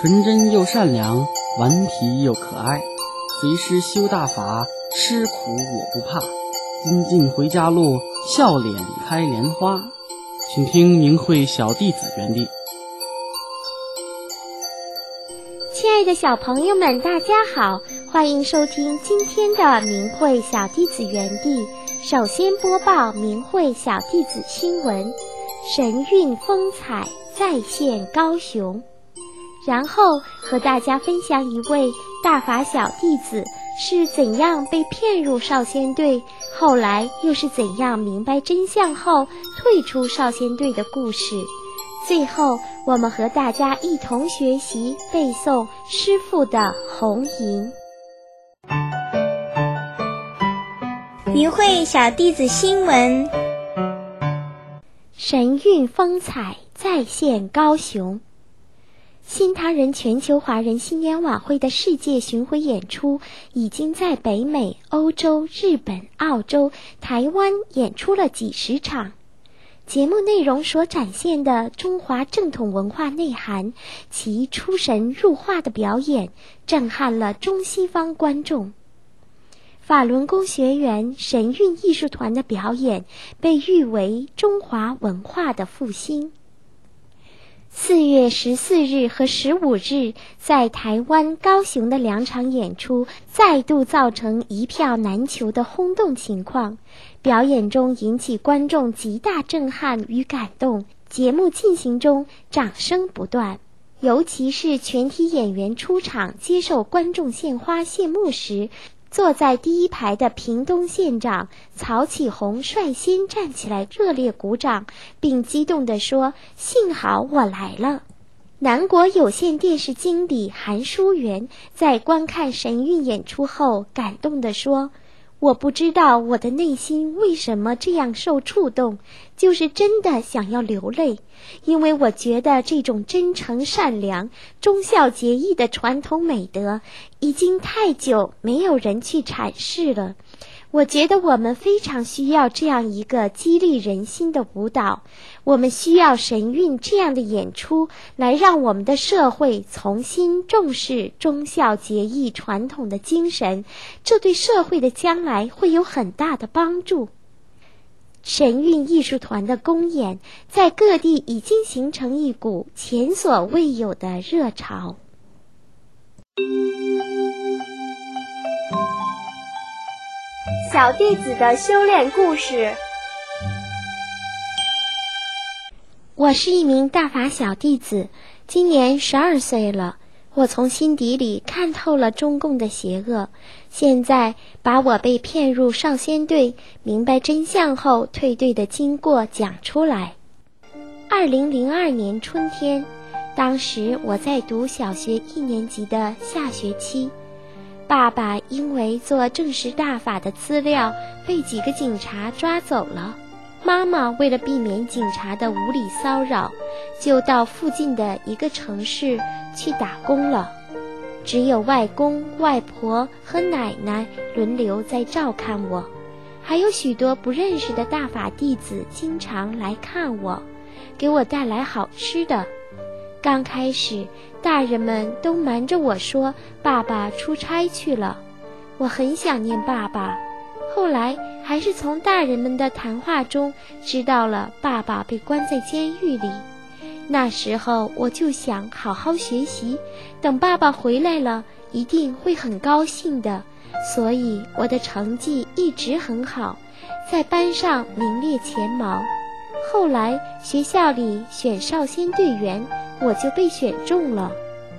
纯真又善良，顽皮又可爱。随师修大法，吃苦我不怕。金镜回家路，笑脸开莲花。请听明慧小弟子园地。 亲爱的小朋友们，大家好，欢迎收听今天的明慧小弟子园地。首先播报明慧小弟子新闻：神韵风采再现高雄。然后和大家分享一位大法小弟子是怎样被骗入少先队，后来又是怎样明白真相后退出少先队的故事。最后我们和大家一同学习背诵师父的红吟。 明慧小弟子新闻： 神韵风采再现高雄。新唐人全球华人新年晚会的世界巡回演出已经在北美、欧洲、日本、澳洲、台湾演出了几十场。节目内容所展现的中华正统文化内涵，其出神入化的表演，震撼了中西方观众。法轮功学员神韵艺术团的表演被誉为中华文化的复兴。4月14日和15日在台湾高雄的2场演出再度造成一票难求的轰动情况，表演中引起观众极大震撼与感动，节目进行中掌声不断，尤其是全体演员出场接受观众献花谢幕时，坐在第一排的屏东县长曹启宏率先站起来热烈鼓掌，并激动地说：“幸好我来了。”南国有线电视经理韩淑媛在观看神韵演出后感动地说：“我不知道我的内心为什么这样受触动，就是真的想要流泪，因为我觉得这种真诚善良、忠孝节义的传统美德已经太久没有人去阐释了。我觉得我们非常需要这样一个激励人心的舞蹈，我们需要神韵这样的演出来让我们的社会重新重视忠孝节义传统的精神，这对社会的将来会有很大的帮助。”神韵艺术团的公演在各地已经形成一股前所未有的热潮。 小弟子的修炼故事。 我是一名大法小弟子，今年12岁了。我从心底里看透了中共的邪恶，现在把我被骗入少先队，明白真相后退队的经过讲出来。2002年春天，当时我在读小学1年级的下学期，爸爸因为做正式大法的资料被几个警察抓走了。妈妈为了避免警察的无理骚扰，就到附近的一个城市去打工了。只有外公、外婆和奶奶轮流在照看我，还有许多不认识的大法弟子经常来看我，给我带来好吃的。刚开始，大人们都瞒着我说爸爸出差去了，我很想念爸爸。后来还是从大人们的谈话中知道了爸爸被关在监狱里。那时候我就想好好学习，等爸爸回来了一定会很高兴的，所以我的成绩一直很好，在班上名列前茅。后来学校里选少先队员，我就被选中了。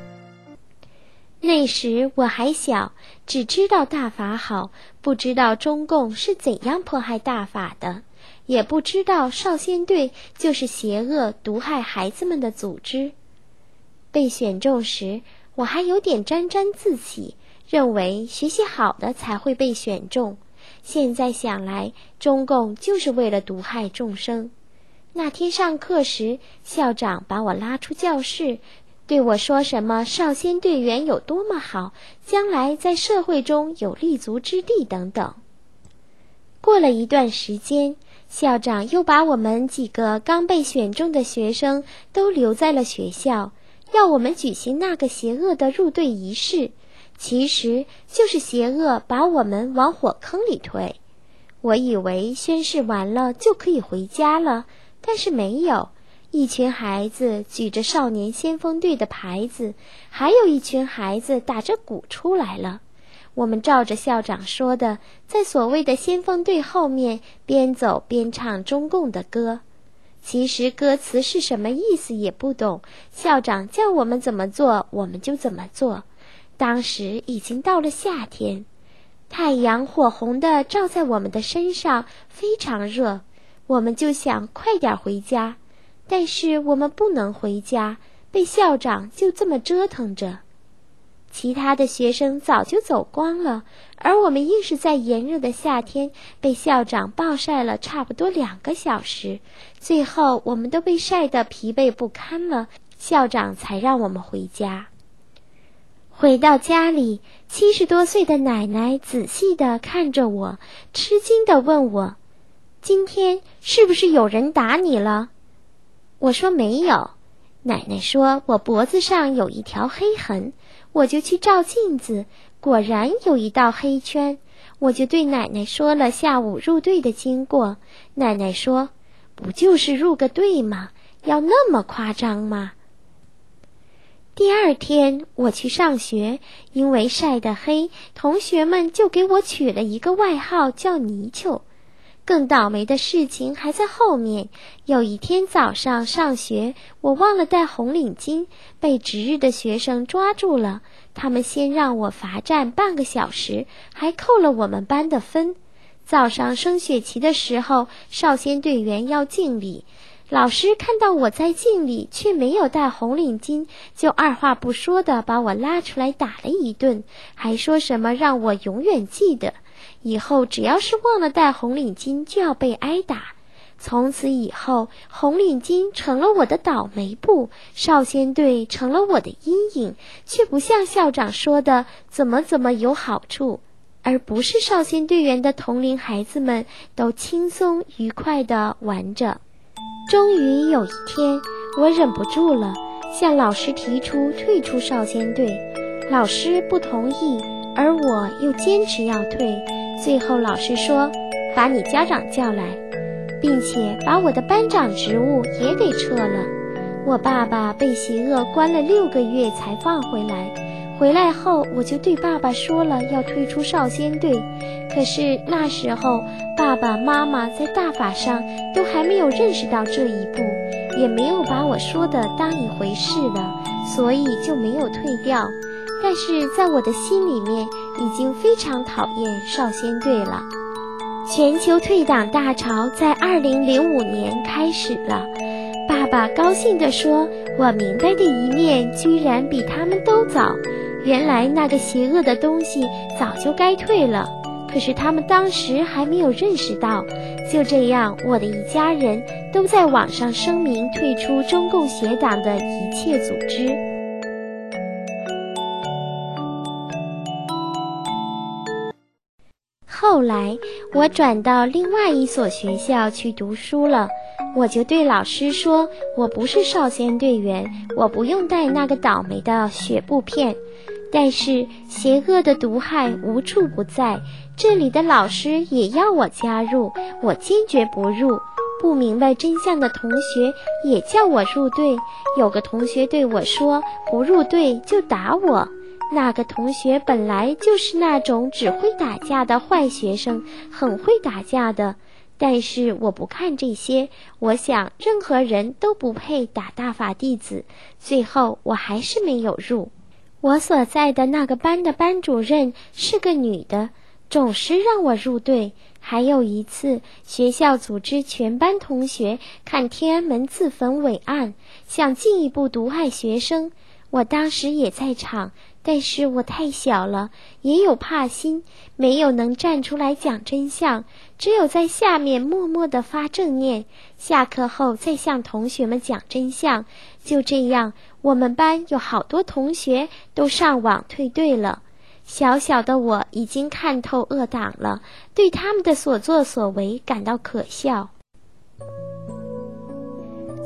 那时我还小，只知道大法好，不知道中共是怎样迫害大法的，也不知道少先队就是邪恶毒害孩子们的组织。被选中时，我还有点沾沾自喜，认为学习好的才会被选中。现在想来，中共就是为了毒害众生。那天上课时，校长把我拉出教室，对我说什么少先队员有多么好，将来在社会中有立足之地等等。过了一段时间，校长又把我们几个刚被选中的学生都留在了学校， 要我们举行那个邪恶的入队仪式，其实就是邪恶把我们往火坑里推。我以为宣誓完了就可以回家了，但是没有。一群孩子举着少年先锋队的牌子，还有一群孩子打着鼓出来了。我们照着校长说的，在所谓的先锋队后面边走边唱中共的歌。其实歌词是什么意思也不懂，校长叫我们怎么做我们就怎么做。当时已经到了夏天，太阳火红地照在我们的身上，非常热，我们就想快点回家。但是我们不能回家，被校长就这么折腾着。其他的学生早就走光了，而我们硬是在炎热的夏天被校长暴晒了差不多2个小时，最后我们都被晒得疲惫不堪了，校长才让我们回家。回到家里，70多岁的奶奶仔细地看着我，吃惊地问我：今天是不是有人打你了？我说没有。奶奶说我脖子上有一条黑痕，我就去照镜子，果然有一道黑圈。我就对奶奶说了下午入队的经过。奶奶说，不就是入个队吗？要那么夸张吗？第二天我去上学，因为晒得黑，同学们就给我取了一个外号叫泥鳅。更倒霉的事情还在后面。有一天早上上学，我忘了带红领巾，被值日的学生抓住了。他们先让我罚站半个小时，还扣了我们班的分。早上升学旗的时候，少先队员要敬礼，老师看到我在敬礼却没有带红领巾，就二话不说地把我拉出来打了一顿，还说什么让我永远记得，以后只要是忘了带红领巾就要被挨打。从此以后，红领巾成了我的倒霉布，少先队成了我的阴影，却不像校长说的怎么有好处，而不是少先队员的同龄孩子们都轻松愉快地玩着。终于有一天，我忍不住了，向老师提出退出少先队。老师不同意，而我又坚持要退。最后老师说，把你家长叫来，并且把我的班长职务也给撤了。我爸爸被邪恶关了6个月才放回来。回来后我就对爸爸说了要退出少先队，可是那时候爸爸妈妈在大法上都还没有认识到这一步，也没有把我说的当一回事了，所以就没有退掉。但是在我的心里面已经非常讨厌少先队了。全球退党大潮在2005年开始了。爸爸高兴地说，我明白的一面居然比他们都早，原来那个邪恶的东西早就该退了，可是他们当时还没有认识到。就这样，我的一家人都在网上声明退出中共邪党的一切组织。后来我转到另外一所学校去读书了，我就对老师说，我不是少先队员，我不用带那个倒霉的血布片。但是邪恶的毒害无处不在，这里的老师也要我加入，我坚决不入。不明白真相的同学也叫我入队，有个同学对我说，不入队就打我。那个同学本来就是那种只会打架的坏学生，很会打架的。但是我不看这些，我想任何人都不配打大法弟子，最后我还是没有入。我所在的那个班的班主任是个女的，总是让我入队。还有一次，学校组织全班同学看天安门自焚伟案，想进一步毒害学生。我当时也在场，但是我太小了，也有怕心，没有能站出来讲真相，只有在下面默默地发正念，下课后再向同学们讲真相。就这样，我们班有好多同学都上网退队了。小小的我已经看透恶党了，对他们的所作所为感到可笑。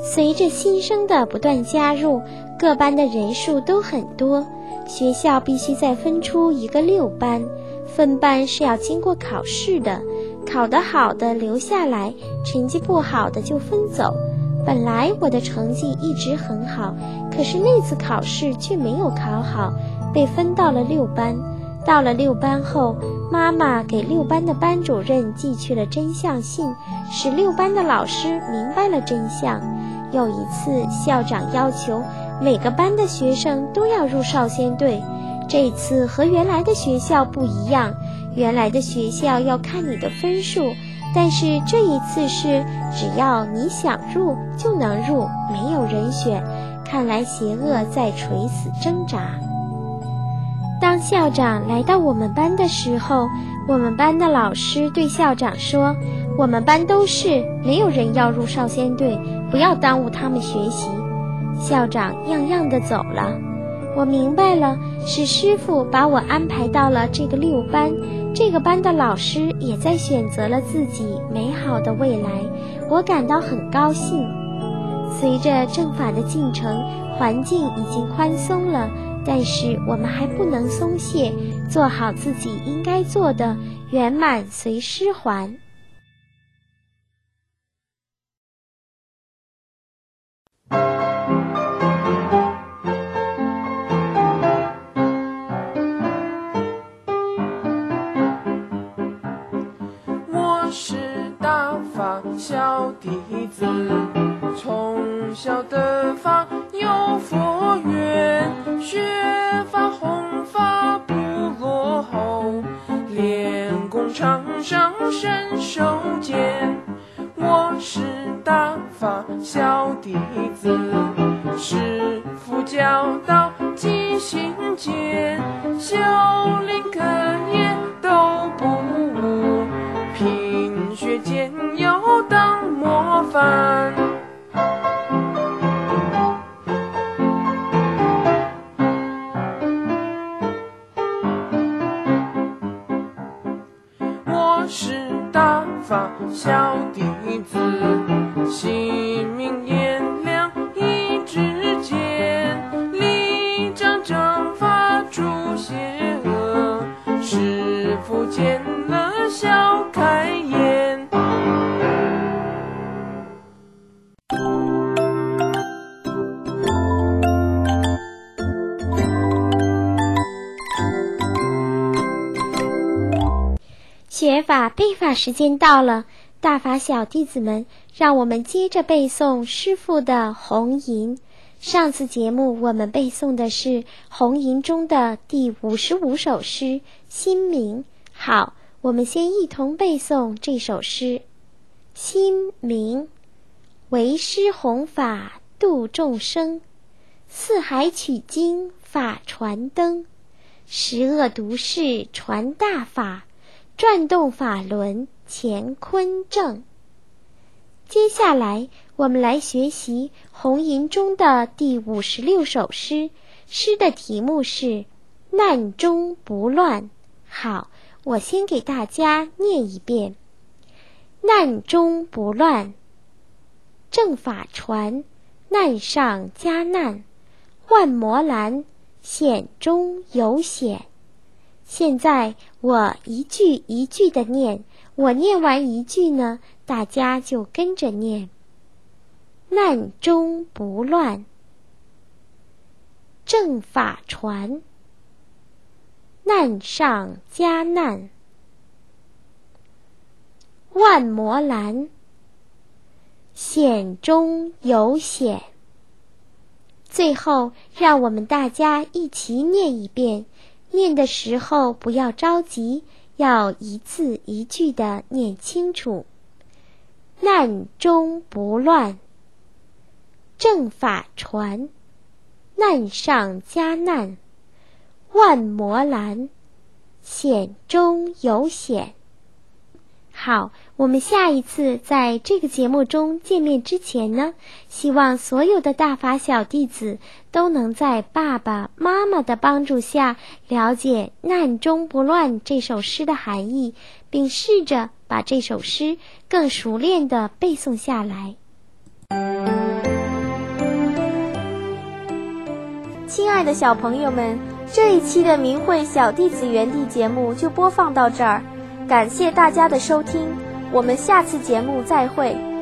随着新生的不断加入，各班的人数都很多，学校必须再分出一个6班，分班是要经过考试的，考得好的留下来，成绩不好的就分走。本来我的成绩一直很好，可是那次考试却没有考好，被分到了6班。到了6班后，妈妈给6班的班主任寄去了真相信，使6班的老师明白了真相。有一次，校长要求每个班的学生都要入少先队，这次和原来的学校不一样，原来的学校要看你的分数，但是这一次是只要你想入就能入，没有人选。看来邪恶在垂死挣扎。当校长来到我们班的时候，我们班的老师对校长说，我们班都是，没有人要入少先队，不要耽误他们学习。校长样样的走了，我明白了，是师父把我安排到了这个6班，这个班的老师也在选择了自己美好的未来，我感到很高兴。随着政法的进程，环境已经宽松了，但是我们还不能松懈，做好自己应该做的，圆满随师还。 我是大法小弟子，从小的法有佛缘，学法弘法不落后，练功常上身手剑。我是大法小弟子，师父教导即心间，修炼课业都不误，品学兼优当模范。我是大法小弟子，心明眼亮一指尖，力仗正法除邪恶，师父见了笑开颜。 学法背法时间到了，大法小弟子们，让我们接着背诵师父的红吟。上次节目我们背诵的是红吟中的第55首诗心明。好，我们先一同背诵这首诗。心明，为师弘法度众生，四海取经法传灯，十恶毒事传大法，转动法轮乾坤正。接下来我们来学习红吟中的第56首诗，诗的题目是难中不乱。好，我先给大家念一遍。难中不乱，正法传，难上加难，万魔拦，险中有险。现在我一句一句的念，我念完一句呢，大家就跟着念。难中不乱，正法传，难上加难，万魔拦，险中有险。最后让我们大家一起念一遍，念的时候不要着急，要一字一句地念清楚。难中不乱，正法传，难上加难，万魔拦，险中有险。好，我们下一次在这个节目中见面之前呢，希望所有的大法小弟子都能在爸爸妈妈的帮助下了解难中不乱这首诗的含义，并试着把这首诗更熟练地背诵下来。 亲爱的小朋友们，这一期的明慧小弟子园地节目就播放到这儿，感谢大家的收听，我们下次节目再会。